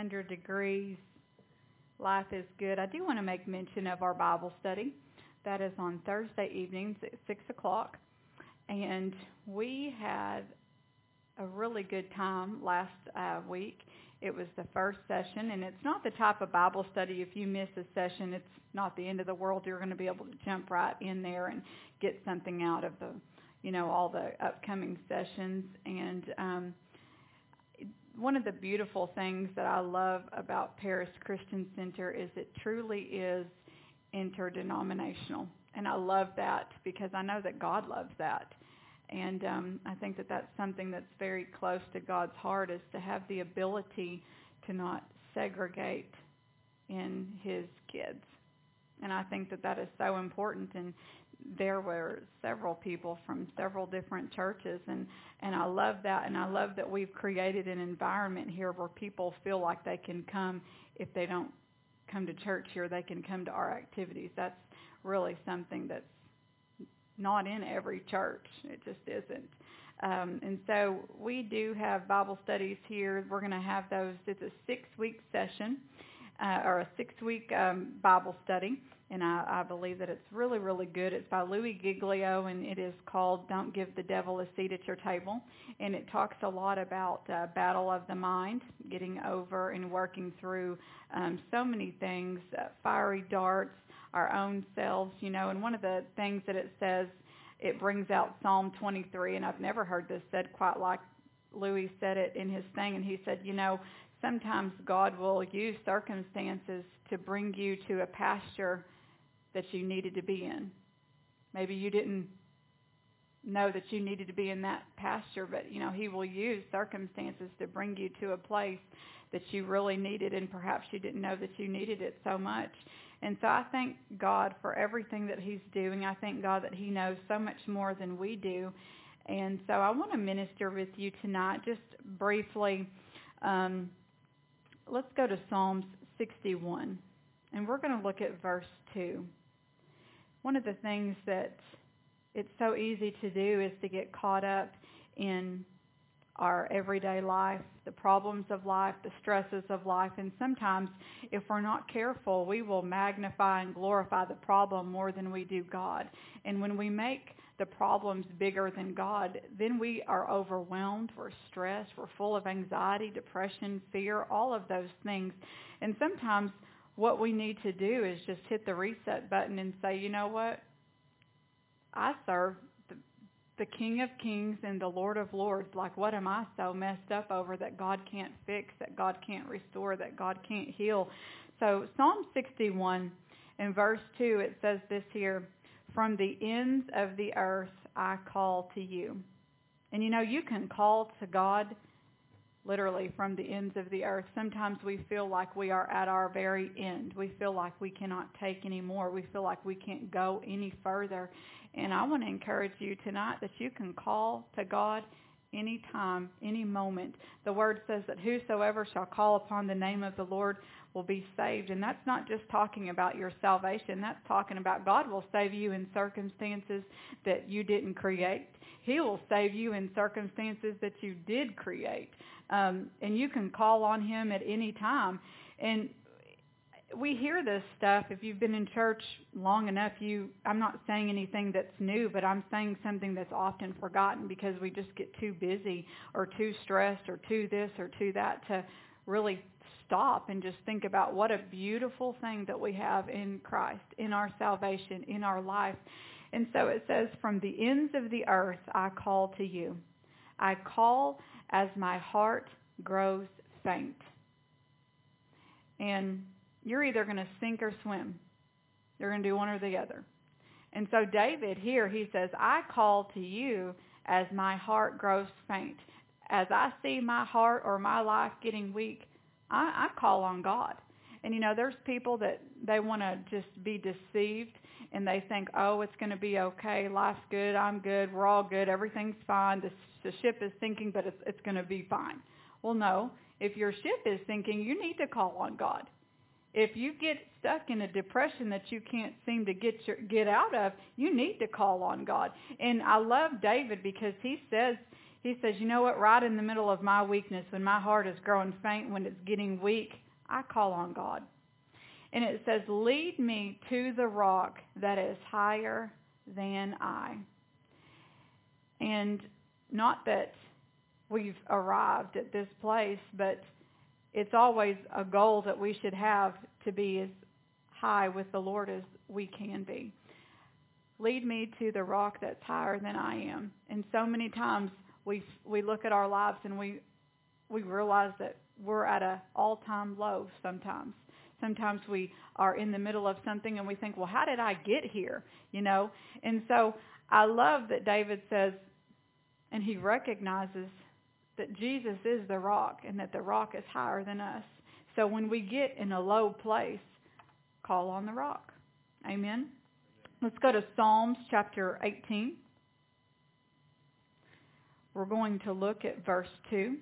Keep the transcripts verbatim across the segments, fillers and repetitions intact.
hundred degrees. Life is good. I do want to make mention of our Bible study. That is on Thursday evenings at six o'clock. And we had a really good time last uh, week. It was the first session, and it's not the type of Bible study, if you miss a session, it's not the end of the world. You're going to be able to jump right in there and get something out of the, you know, all the upcoming sessions. And um, one of the beautiful things that I love about Paris Christian Center is it truly is interdenominational. And I love that because I know that God loves that. And um, I think that that's something that's very close to God's heart, is to have the ability to not segregate in his kids. And I think that that is so important. And there were several people from several different churches. And, and I love that. And I love that we've created an environment here where people feel like they can come. If they don't come to church here, they can come to our activities. That's really something that's not in every church. It just isn't. Um, and so we do have Bible studies here. We're going to have those. It's a six-week session uh, or a six-week um, Bible study. And I, I believe that it's really, really good. It's by Louis Giglio, and it is called Don't Give the Devil a Seat at Your Table. And it talks a lot about uh, battle of the mind, getting over and working through um, so many things, uh, fiery darts, our own selves, you know. And one of the things that it says, it brings out Psalm twenty-three, and I've never heard this said quite like Louis said it in his thing. And he said, you know, sometimes God will use circumstances to bring you to a pasture that you needed to be in. Maybe you didn't know that you needed to be in that pasture, but, you know, he will use circumstances to bring you to a place that you really needed, and perhaps you didn't know that you needed it so much. And so I thank God for everything that he's doing. I thank God that he knows so much more than we do. And so I want to minister with you tonight just briefly. Um, let's go to Psalms sixty-one, and we're going to look at verse two. One of the things that it's so easy to do is to get caught up in our everyday life, the problems of life, the stresses of life. And sometimes, if we're not careful, we will magnify and glorify the problem more than we do God. And when we make the problems bigger than God, then we are overwhelmed, we're stressed, we're full of anxiety, depression, fear, all of those things. And sometimes what we need to do is just hit the reset button and say, you know what? I serve the, the King of Kings and the Lord of Lords. Like, what am I so messed up over that God can't fix, that God can't restore, that God can't heal? So Psalm sixty-one in verse two, it says this here, from the ends of the earth I call to you. And you know, you can call to God literally from the ends of the earth. Sometimes we feel like we are at our very end. We feel like we cannot take any more. We feel like we can't go any further. And I want to encourage you tonight that you can call to God any time, any moment. The word says that whosoever shall call upon the name of the Lord will be saved. And that's not just talking about your salvation. That's talking about God will save you in circumstances that you didn't create. He will save you in circumstances that you did create. Um, and you can call on him at any time. And we hear this stuff. If you've been in church long enough, you I'm not saying anything that's new, but I'm saying something that's often forgotten because we just get too busy or too stressed or too this or too that to really stop and just think about what a beautiful thing that we have in Christ, in our salvation, in our life. And so it says, from the ends of the earth I call to you. I call as my heart grows faint. And you're either going to sink or swim. You're going to do one or the other. And so David here, he says, I call to you as my heart grows faint. As I see my heart or my life getting weak, I, I call on God. And, you know, there's people that they want to just be deceived, and they think, oh, it's going to be okay. Life's good. I'm good. We're all good. Everything's fine. The, the ship is sinking, but it's, it's going to be fine. Well, no. If your ship is sinking, you need to call on God. If you get stuck in a depression that you can't seem to get your, get out of, you need to call on God. And I love David because he says, He says, you know what, right in the middle of my weakness, when my heart is growing faint, when it's getting weak, I call on God. And it says, lead me to the rock that is higher than I. And not that we've arrived at this place, but it's always a goal that we should have to be as high with the Lord as we can be. Lead me to the rock that's higher than I am. And so many times we we look at our lives and we we realize that we're at an all-time low sometimes. Sometimes we are in the middle of something and we think, well, how did I get here? You know? And so I love that David says, and he recognizes that Jesus is the rock and that the rock is higher than us. So when we get in a low place, call on the rock. Amen? Let's go to Psalms chapter eighteen. We're going to look at verse two.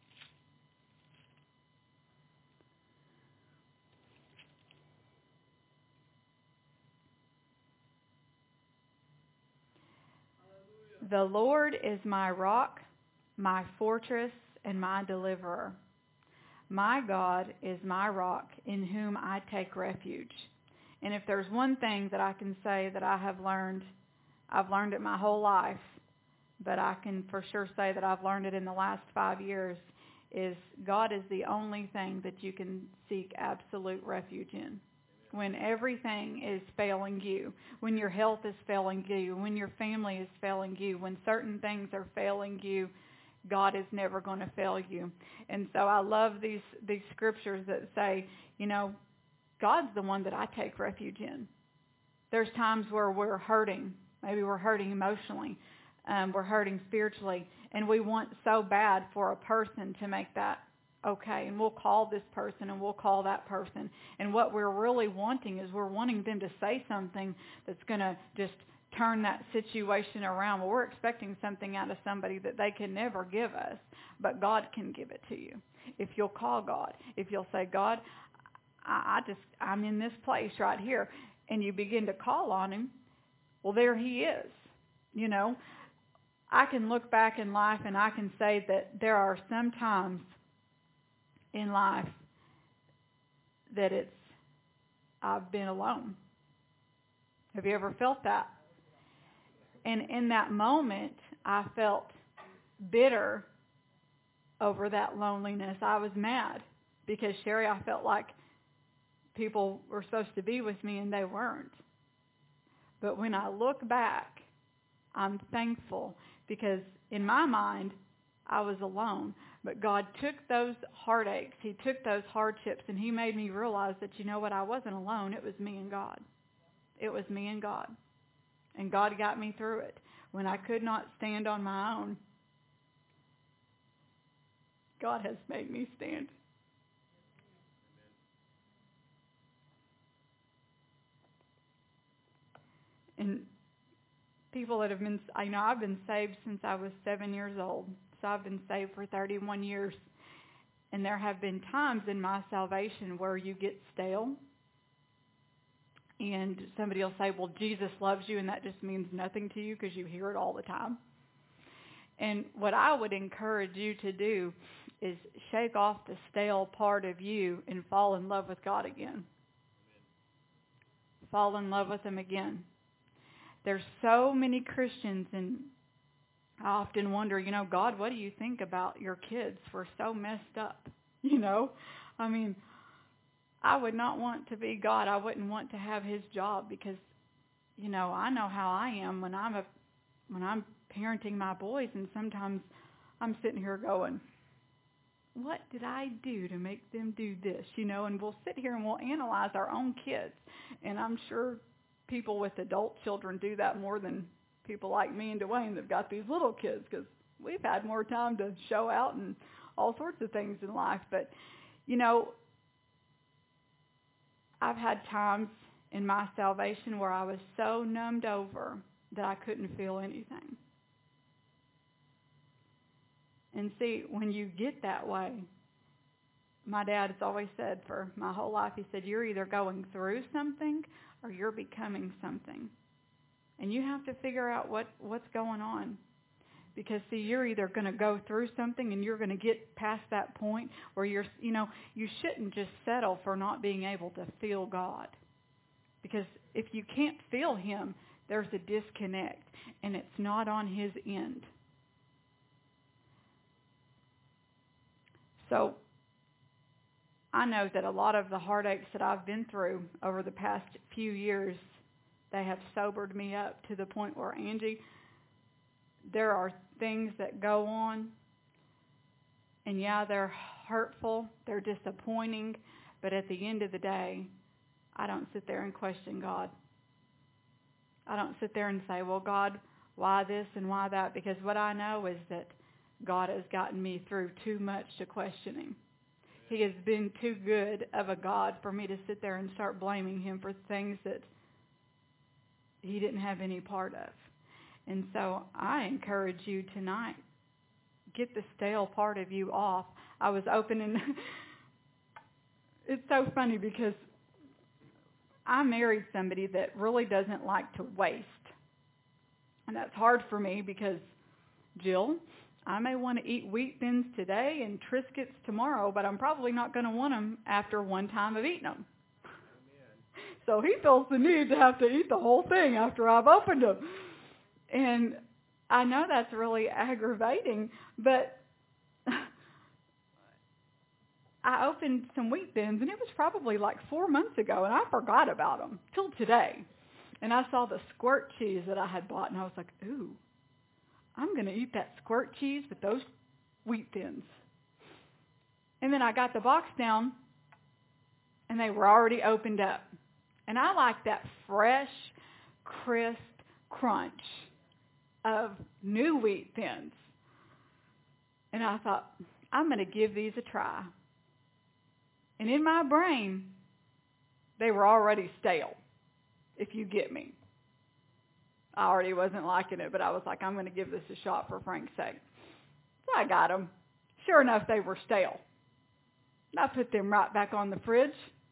The Lord is my rock, my fortress, and my deliverer. My God is my rock, in whom I take refuge. And if there's one thing that I can say that I have learned, I've learned it my whole life, but I can for sure say that I've learned it in the last five years, is God is the only thing that you can seek absolute refuge in. When everything is failing you, when your health is failing you, when your family is failing you, when certain things are failing you, God is never going to fail you. And so I love these these scriptures that say, you know, God's the one that I take refuge in. There's times where we're hurting. Maybe we're hurting emotionally. Um, we're hurting spiritually. And we want so bad for a person to make that okay. And we'll call this person and we'll call that person. And what we're really wanting is we're wanting them to say something that's going to just turn that situation around. Well, we're expecting something out of somebody that they can never give us, but God can give it to you. If you'll call God, if you'll say, God, I, I just, I'm in this place right here, and you begin to call on him, well, there he is. You know, I can look back in life and I can say that there are some times in life that it's, I've been alone. Have you ever felt that? And in that moment, I felt bitter over that loneliness. I was mad because, Sherry, I felt like people were supposed to be with me and they weren't. But when I look back, I'm thankful because in my mind, I was alone. But God took those heartaches, he took those hardships, and he made me realize that, you know what, I wasn't alone. It was me and God. It was me and God. And God got me through it. When I could not stand on my own, God has made me stand. And people that have been, I know I've been saved since I was seven years old. So I've been saved for thirty-one years. And there have been times in my salvation where you get stale. And somebody will say, well, Jesus loves you, and that just means nothing to you because you hear it all the time. And what I would encourage you to do is shake off the stale part of you and fall in love with God again. Fall in love with him again. There's so many Christians, and I often wonder, you know, God, what do you think about your kids? We're so messed up, you know. I mean, I would not want to be God. I wouldn't want to have his job because, you know, I know how I am when I'm a when I'm parenting my boys, and sometimes I'm sitting here going, what did I do to make them do this? You know, and we'll sit here and we'll analyze our own kids. And I'm sure people with adult children do that more than people like me and Dwayne that've got these little kids, because we've had more time to show out and all sorts of things in life. But, you know, I've had times in my salvation where I was so numbed over that I couldn't feel anything. And see, when you get that way, my dad has always said for my whole life, he said, you're either going through something or you're becoming something. And you have to figure out what, what's going on. Because, see, you're either going to go through something and you're going to get past that point where you're, you know, you shouldn't just settle for not being able to feel God. Because if you can't feel Him, there's a disconnect, and it's not on His end. So I know that a lot of the heartaches that I've been through over the past few years, they have sobered me up to the point where, Angie, there are things that go on, and yeah, they're hurtful, they're disappointing, but at the end of the day, I don't sit there and question God. I don't sit there and say, well, God, why this and why that? Because what I know is that God has gotten me through too much to question Him. He has been too good of a God for me to sit there and start blaming Him for things that He didn't have any part of. And so I encourage you tonight, get the stale part of you off. I was opening, it's so funny because I married somebody that really doesn't like to waste. And that's hard for me because, Jill, I may want to eat wheat thins today and Triscuits tomorrow, but I'm probably not going to want them after one time of eating them. Amen. So he feels the need to have to eat the whole thing after I've opened them. And I know that's really aggravating, but I opened some wheat thins, and it was probably like four months ago, and I forgot about them till today. And I saw the squirt cheese that I had bought, and I was like, ooh, I'm going to eat that squirt cheese with those wheat thins. And then I got the box down, and they were already opened up. And I like that fresh, crisp crunch of new wheat thins. And I thought, I'm going to give these a try. And in my brain, they were already stale, if you get me. I already wasn't liking it, but I was like, I'm going to give this a shot for Frank's sake. So I got them. Sure enough, they were stale. I put them right back on the fridge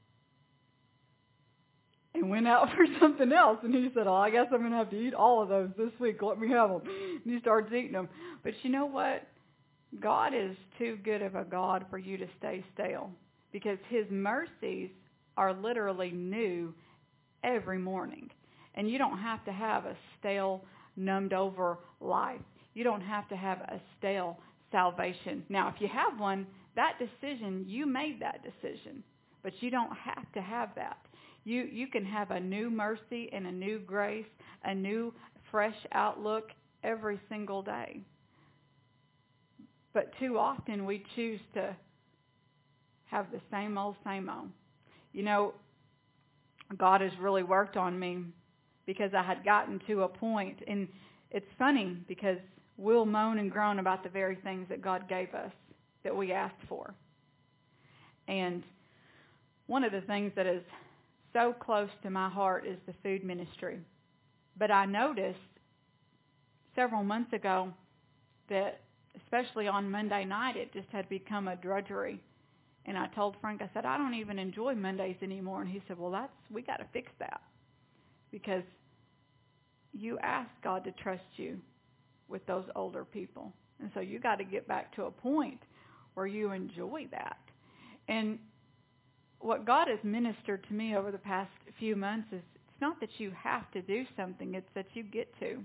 and went out for something else. And he said, oh, I guess I'm going to have to eat all of those this week. Let me have them. And he starts eating them. But you know what? God is too good of a God for you to stay stale, because His mercies are literally new every morning. And you don't have to have a stale, numbed-over life. You don't have to have a stale salvation. Now, if you have one, that decision, you made that decision. But you don't have to have that. You you can have a new mercy and a new grace, a new fresh outlook every single day. But too often we choose to have the same old, same old. You know, God has really worked on me because I had gotten to a point, and it's funny because we'll moan and groan about the very things that God gave us that we asked for. And one of the things that is so close to my heart is the food ministry. But I noticed several months ago that, especially on Monday night, it just had become a drudgery. And I told Frank, I said, I don't even enjoy Mondays anymore. And he said, well, that's we got to fix that. Because you asked God to trust you with those older people. And so you got to get back to a point where you enjoy that. And what God has ministered to me over the past few months is it's not that you have to do something, it's that you get to.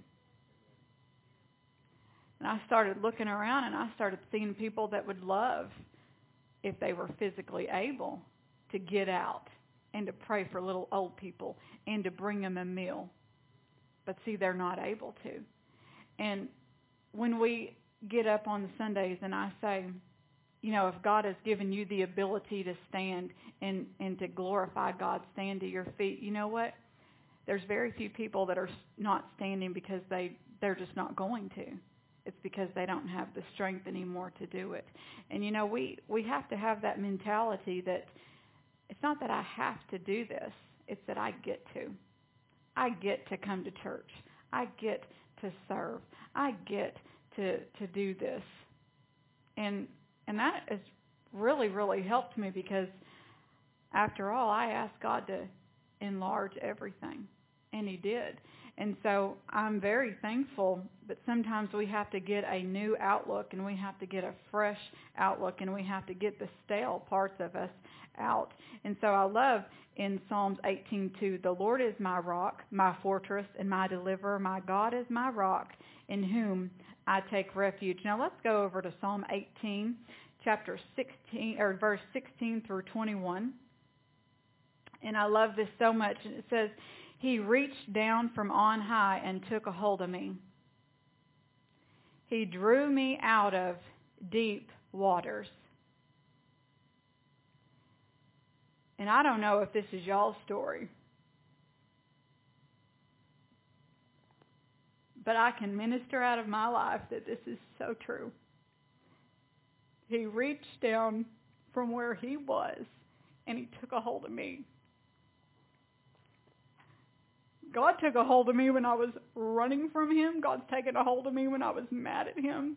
And I started looking around, and I started seeing people that would love, if they were physically able, to get out and to pray for little old people and to bring them a meal. But see, they're not able to. And when we get up on the Sundays and I say, you know, if God has given you the ability to stand and, and to glorify God, stand to your feet, you know what? There's very few people that are not standing because they, they're just not going to. It's because they don't have the strength anymore to do it. And, you know, we, we have to have that mentality that it's not that I have to do this. It's that I get to. I get to come to church. I get to serve. I get to to do this. And and that has really, really helped me because, after all, I asked God to enlarge everything. And He did. And so I'm very thankful, but sometimes we have to get a new outlook, and we have to get a fresh outlook, and we have to get the stale parts of us out. And so I love in Psalms eighteen two, the Lord is my rock, my fortress, and my deliverer. My God is my rock, in whom I take refuge. Now let's go over to Psalm eighteen, chapter sixteen, or verse sixteen through twenty-one. And I love this so much. And it says, He reached down from on high and took a hold of me. He drew me out of deep waters. And I don't know if this is y'all's story, but I can minister out of my life that this is so true. He reached down from where he was, and he took a hold of me. God took a hold of me when I was running from him. God's taken a hold of me when I was mad at him.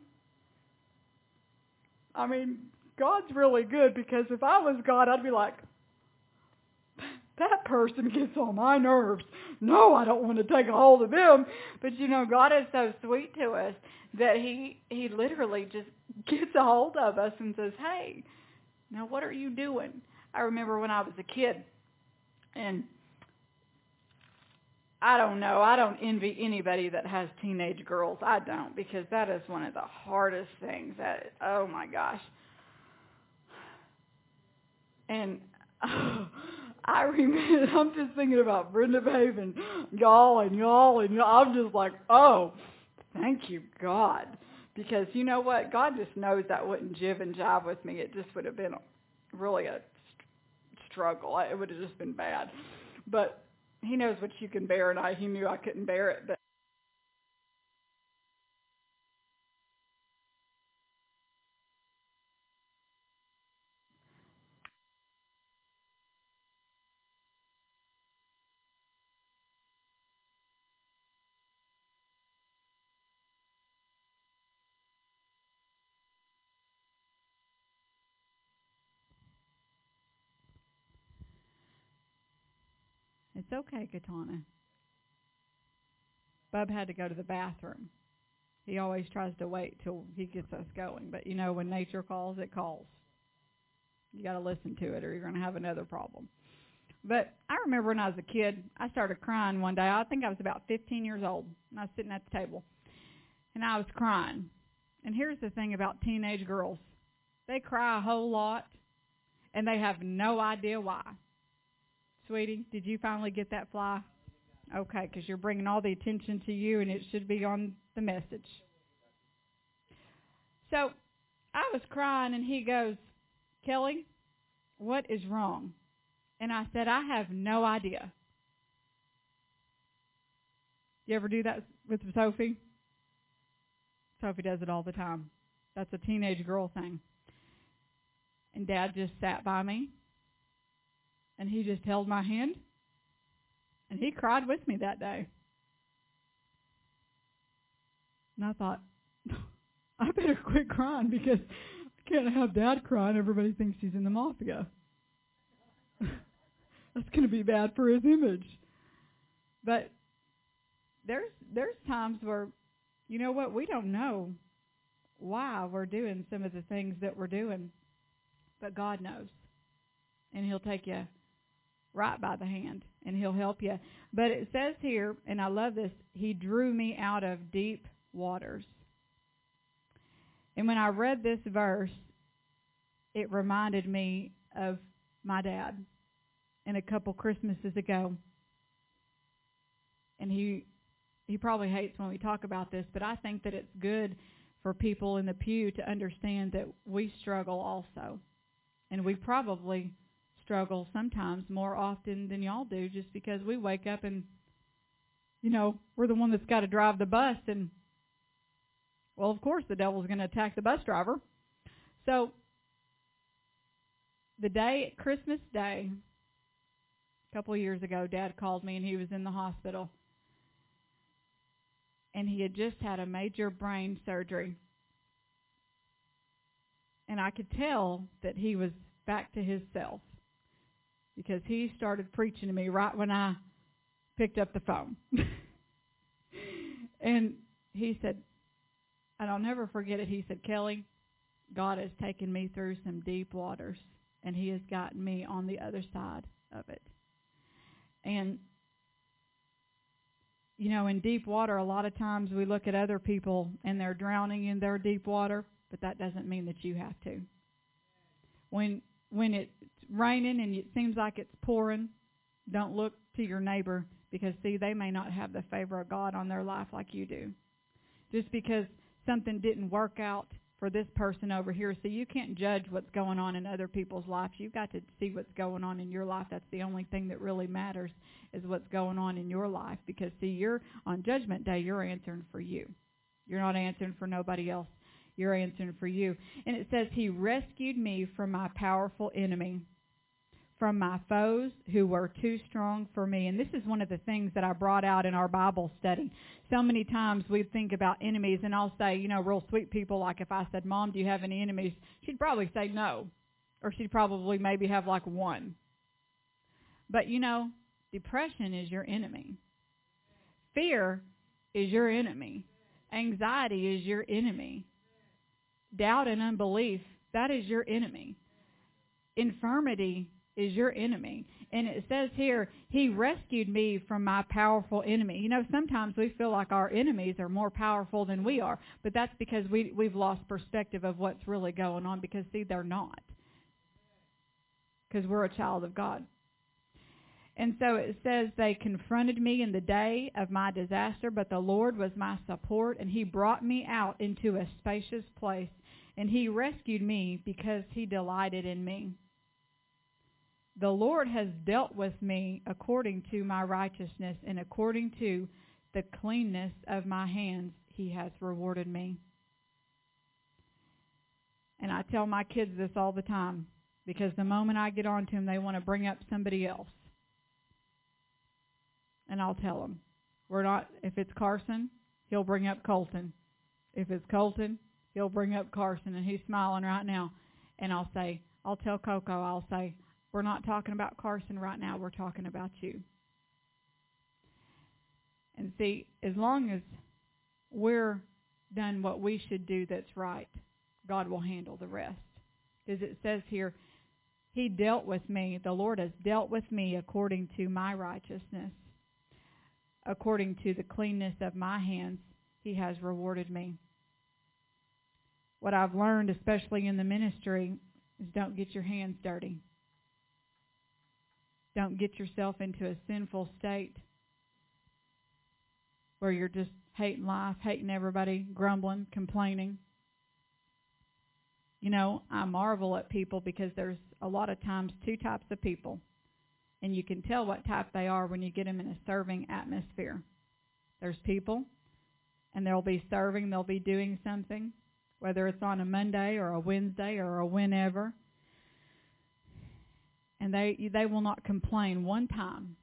I mean, God's really good, because if I was God, I'd be like, that person gets on my nerves. No, I don't want to take a hold of them. But, you know, God is so sweet to us that he, he literally just gets a hold of us and says, hey, now what are you doing? I remember when I was a kid, and I don't know. I don't envy anybody that has teenage girls. I don't, because that is one of the hardest things. That, oh, my gosh. And oh, I remember, I'm just thinking about Brenda Babe and y'all and y'all and y'all. I'm just like, oh, thank you, God. Because you know what? God just knows that wouldn't jive and jive with me. It just would have been really a struggle. It would have just been bad. But he knows what you can bear, and I, he knew I couldn't bear it. But it's okay, Katana. Bub had to go to the bathroom. He always tries to wait till he gets us going. But, you know, when nature calls, it calls. You got to listen to it, or you're going to have another problem. But I remember when I was a kid, I started crying one day. I think I was about fifteen years old, and I was sitting at the table, and I was crying. And here's the thing about teenage girls. They cry a whole lot, and they have no idea why. Sweetie, did you finally get that fly? Okay, because you're bringing all the attention to you, and it should be on the message. So I was crying, and he goes, Kelly, what is wrong? And I said, I have no idea. You ever do that with Sophie? Sophie does it all the time. That's a teenage girl thing. And Dad just sat by me, and he just held my hand, and he cried with me that day. And I thought, I better quit crying, because I can't have Dad crying. Everybody thinks he's in the mafia. That's going to be bad for his image. But there's there's times where, you know what, we don't know why we're doing some of the things that we're doing. But God knows. And he'll take you right by the hand, and he'll help you. But it says here, and I love this, he drew me out of deep waters. And when I read this verse, it reminded me of my dad. And a couple Christmases ago, and he he probably hates when we talk about this, but I think that it's good for people in the pew to understand that we struggle also. And we probably struggle sometimes more often than y'all do, just because we wake up and, you know, we're the one that's got to drive the bus, and, well, of course the devil's going to attack the bus driver. So the day, Christmas Day, a couple of years ago, Dad called me, and he was in the hospital. And he had just had a major brain surgery. And I could tell that he was back to his self, because he started preaching to me right when I picked up the phone. And he said, and I'll never forget it, he said, Kelly, God has taken me through some deep waters, and he has gotten me on the other side of it. And, you know, in deep water, a lot of times we look at other people and they're drowning in their deep water, but that doesn't mean that you have to. When when it's raining and it seems like it's pouring, don't look to your neighbor, because, see, they may not have the favor of God on their life like you do. Just because something didn't work out for this person over here, so you can't judge what's going on in other people's lives. You've got to see what's going on in your life. That's the only thing that really matters, is what's going on in your life. Because, see, you're on Judgment Day, you're answering for you. You're not answering for nobody else. You're answering for you. And it says, he rescued me from my powerful enemy, from my foes who were too strong for me. And this is one of the things that I brought out in our Bible study. So many times we think about enemies, and I'll say, you know, real sweet people, like if I said, Mom, do you have any enemies? She'd probably say no. Or she'd probably maybe have like one. But, you know, depression is your enemy. Fear is your enemy. Anxiety is your enemy. Doubt and unbelief, that is your enemy. Infirmity is your enemy. And it says here, he rescued me from my powerful enemy. You know, sometimes we feel like our enemies are more powerful than we are, but that's because we, we've lost perspective of what's really going on, because, see, they're not. Because we're a child of God. And so it says, they confronted me in the day of my disaster, but the Lord was my support, and he brought me out into a spacious place, and he rescued me because he delighted in me. The Lord has dealt with me according to my righteousness, and according to the cleanness of my hands he has rewarded me. And I tell my kids this all the time, because the moment I get on to them, they want to bring up somebody else. And I'll tell them, we're not, if it's Carson, he'll bring up Colton. If it's Colton, he'll bring up Carson, and he's smiling right now. And I'll say, I'll tell Coco, I'll say, we're not talking about Carson right now, we're talking about you. And see, as long as we're done what we should do that's right, God will handle the rest. Because it says here, he dealt with me, the Lord has dealt with me according to my righteousness. According to the cleanness of my hands, he has rewarded me. What I've learned, especially in the ministry, is don't get your hands dirty. Don't get yourself into a sinful state where you're just hating life, hating everybody, grumbling, complaining. You know, I marvel at people, because there's a lot of times two types of people. And you can tell what type they are when you get them in a serving atmosphere. There's people, and they'll be serving, they'll be doing something, whether it's on a Monday or a Wednesday or a whenever. And they they will not complain one time.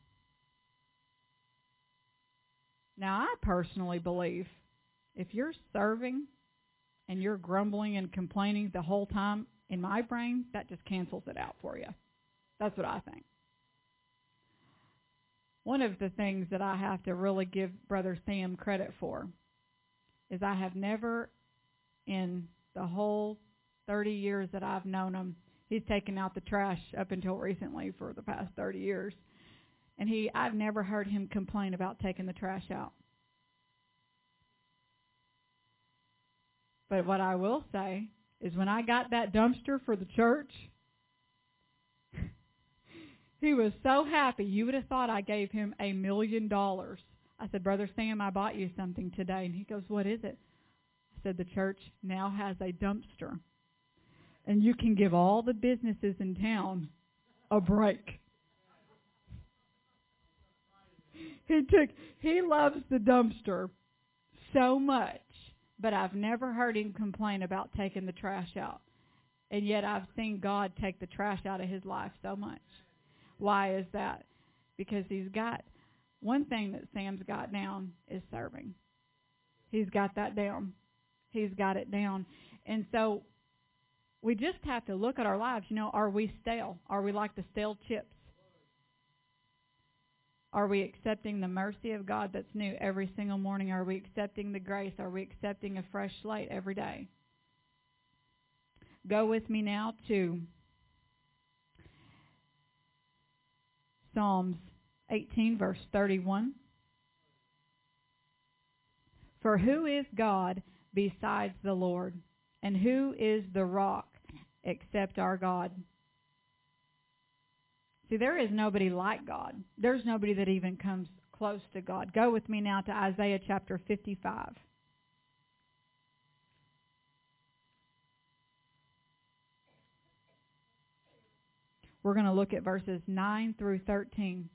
Now, I personally believe if you're serving and you're grumbling and complaining the whole time, in my brain, that just cancels it out for you. That's what I think. One of the things that I have to really give Brother Sam credit for is I have never, in the whole thirty years that I've known him, he's taken out the trash up until recently for the past thirty years. And he, I've never heard him complain about taking the trash out. But what I will say is when I got that dumpster for the church, he was so happy. You would have thought I gave him a million dollars. I said, Brother Sam, I bought you something today. And he goes, what is it? I said, the church now has a dumpster. And you can give all the businesses in town a break. He took, he loves the dumpster so much, but I've never heard him complain about taking the trash out. And yet I've seen God take the trash out of his life so much. Why is that? Because he's got, one thing that Sam's got down is serving. He's got that down. He's got it down. And so we just have to look at our lives. You know, are we stale? Are we like the stale chips? Are we accepting the mercy of God that's new every single morning? Are we accepting the grace? Are we accepting a fresh slate every day? Go with me now to Psalms eighteen, verse thirty-one. For who is God besides the Lord? And who is the rock except our God? See, there is nobody like God. There's nobody that even comes close to God. Go with me now to Isaiah chapter fifty-five. We're going to look at verses nine through thirteen.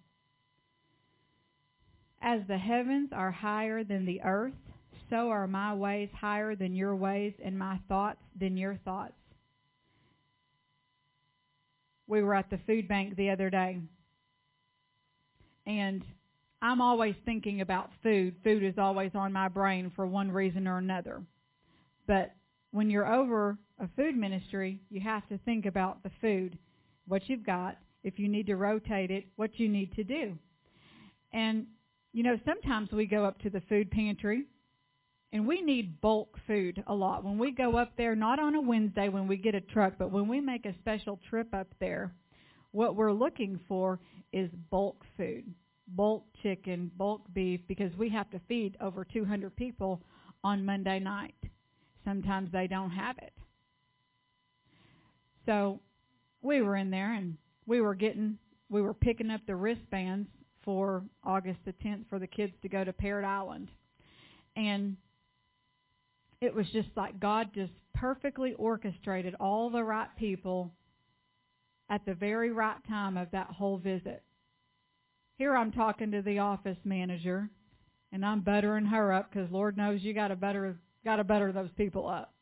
As the heavens are higher than the earth, so are my ways higher than your ways, and my thoughts than your thoughts. We were at the food bank the other day, and I'm always thinking about food. Food is always on my brain for one reason or another. But when you're over a food ministry, you have to think about the food, what you've got, if you need to rotate it, what you need to do. And, you know, sometimes we go up to the food pantry, and we need bulk food a lot. When we go up there, not on a Wednesday when we get a truck, but when we make a special trip up there, what we're looking for is bulk food, bulk chicken, bulk beef, because we have to feed over two hundred people on Monday night. Sometimes they don't have it. So we were in there, and we were getting, we were picking up the wristbands for August the tenth for the kids to go to Parrot Island. And it was just like God just perfectly orchestrated all the right people at the very right time of that whole visit. Here I'm talking to the office manager, and I'm buttering her up because Lord knows you got to butter, got to butter those people up.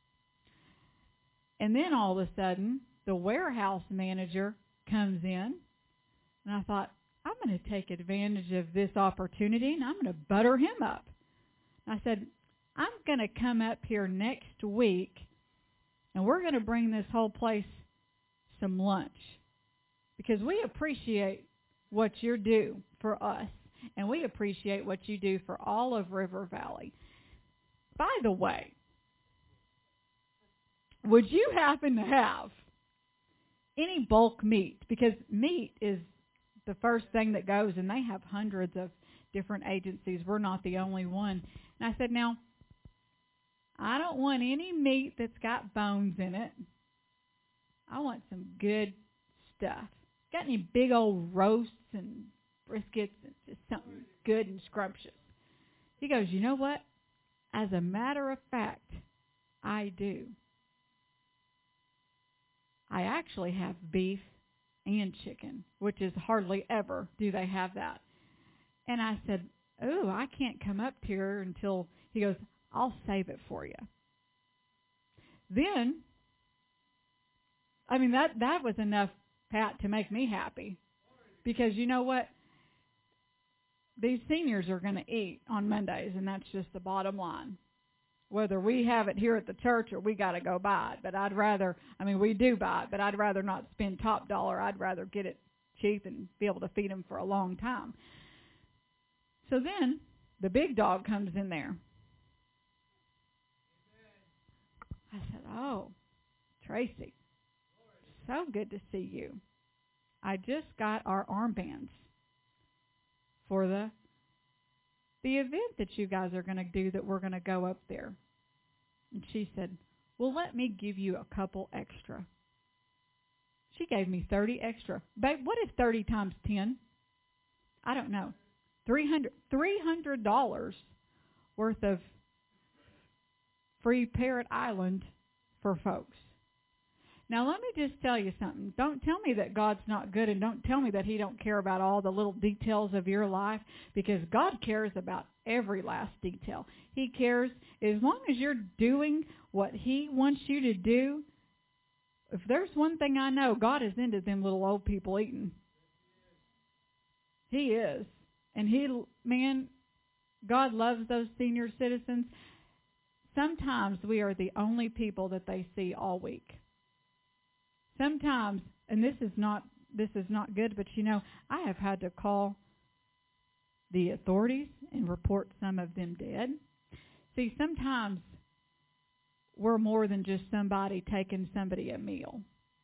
And then all of a sudden, the warehouse manager comes in, and I thought, I'm going to take advantage of this opportunity, and I'm going to butter him up. And I said, I'm going to come up here next week, and we're going to bring this whole place some lunch, because we appreciate what you do for us, and we appreciate what you do for all of River Valley. By the way, would you happen to have any bulk meat? Because meat is the first thing that goes, and they have hundreds of different agencies. We're not the only one. And I said, now, I don't want any meat that's got bones in it. I want some good stuff. Got any big old roasts and briskets and just something good and scrumptious? He goes, you know what? As a matter of fact, I do. I actually have beef and chicken, which is hardly ever do they have that. And I said, oh, I can't come up here until, he goes, I'll save it for you. Then, I mean, that, that was enough, Pat, to make me happy. Because you know what? These seniors are going to eat on Mondays, and that's just the bottom line. Whether we have it here at the church or we got to go buy it. But I'd rather, I mean, we do buy it, but I'd rather not spend top dollar. I'd rather get it cheap and be able to feed them for a long time. So then the big dog comes in there. I said, oh, Tracy, so good to see you. I just got our armbands for the the event that you guys are going to do, that we're going to go up there. And she said, well, let me give you a couple extra. She gave me thirty extra. Babe, what is thirty times ten? I don't know. three hundred dollars three hundred dollars worth of free Parrot Island for folks. Now, let me just tell you something. Don't tell me that God's not good, and don't tell me that he don't care about all the little details of your life, because God cares about every last detail. He cares as long as you're doing what he wants you to do. If there's one thing I know, God is into them little old people eating. He is. And he, man, God loves those senior citizens. Sometimes we are the only people that they see all week. Sometimes, and this is not this is not good, but you know, I have had to call the authorities and report some of them dead. See, sometimes we're more than just somebody taking somebody a meal.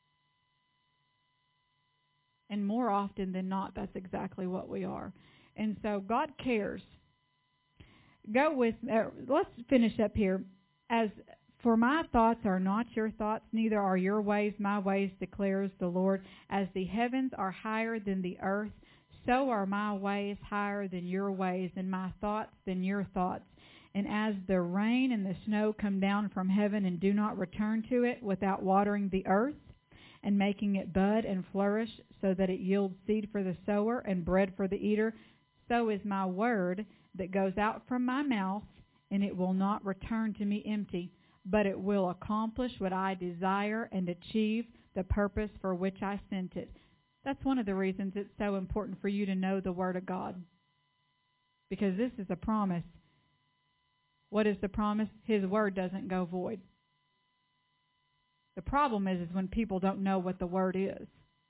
And more often than not, that's exactly what we are. And so God cares. Go with, uh, let's finish up here. As for my thoughts are not your thoughts, neither are your ways my ways, declares the Lord. As the heavens are higher than the earth, so are my ways higher than your ways, and my thoughts than your thoughts. And as the rain and the snow come down from heaven and do not return to it without watering the earth and making it bud and flourish so that it yields seed for the sower and bread for the eater, so is my word that goes out from my mouth, and it will not return to me empty, but it will accomplish what I desire and achieve the purpose for which I sent it. That's one of the reasons it's so important for you to know the Word of God, because this is a promise. What is the promise? His Word doesn't go void. The problem is, is when people don't know what the Word is.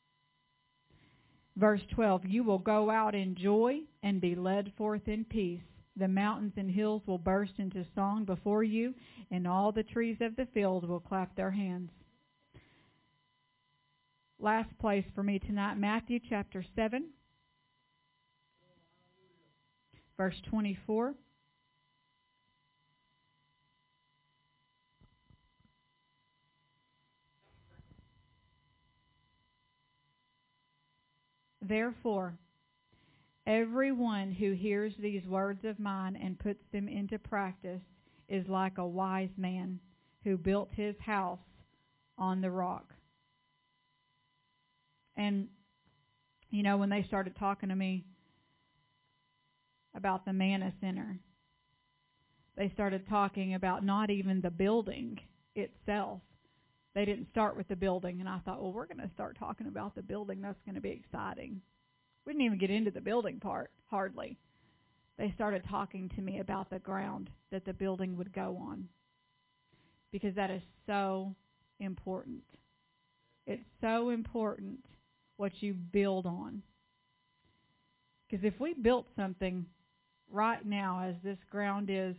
Verse twelve, you will go out in joy and be led forth in peace. The mountains and hills will burst into song before you, and all the trees of the field will clap their hands. Last place for me tonight, Matthew chapter seven, verse twenty-four. Therefore, everyone who hears these words of mine and puts them into practice is like a wise man who built his house on the rock. And, you know, when they started talking to me about the Manna Center, they started talking about not even the building itself. They didn't start with the building, and I thought, well, we're going to start talking about the building. That's going to be exciting. We didn't even get into the building part, hardly. They started talking to me about the ground that the building would go on, because that is so important. It's so important what you build on. Because if we built something right now as this ground is,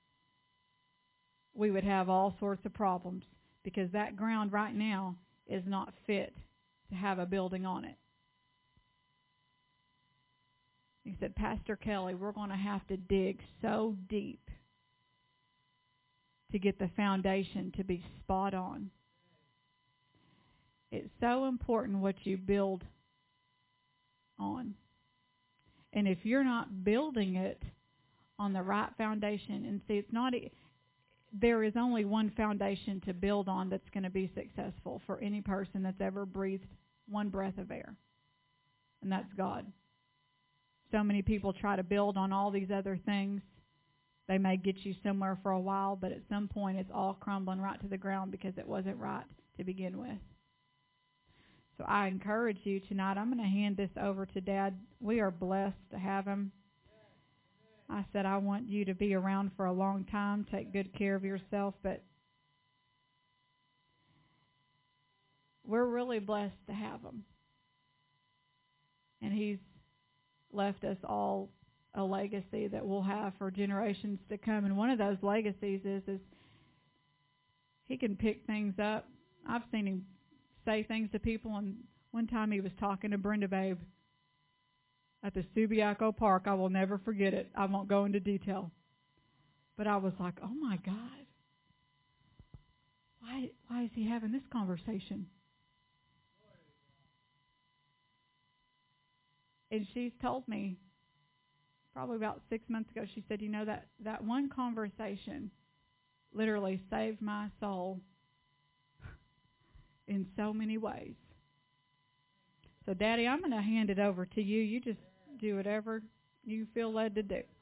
we would have all sorts of problems, because that ground right now is not fit to have a building on it. He said, Pastor Kelly, we're going to have to dig so deep to get the foundation to be spot on. It's so important what you build on. And if you're not building it on the right foundation, and see, it's not, there is only one foundation to build on that's going to be successful for any person that's ever breathed one breath of air, and that's God. So many people try to build on all these other things. They may get you somewhere for a while, but at some point it's all crumbling right to the ground because it wasn't right to begin with. So I encourage you tonight, I'm going to hand this over to Dad. We are blessed to have him. I said I want you to be around for a long time, take good care of yourself, but we're really blessed to have him. And he's left us all a legacy that we'll have for generations to come. And one of those legacies is, is he can pick things up. I've seen him say things to people, and one time he was talking to Brenda Babe at the Subiaco Park. I will never forget it. I won't go into detail. But I was like, oh my God, why why is he having this conversation? And she's told me, probably about six months ago, she said, you know, that, that one conversation literally saved my soul in so many ways. So, Daddy, I'm going to hand it over to you. You just do whatever you feel led to do.